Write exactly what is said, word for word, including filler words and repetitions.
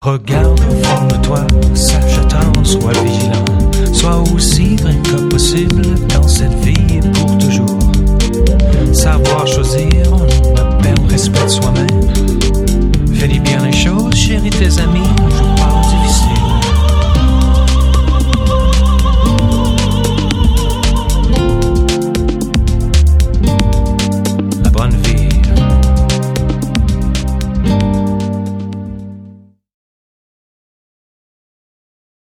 Regarde au fond de toi, sache attendre, sois vigilant, sois aussi vrai que possible dans cette vie.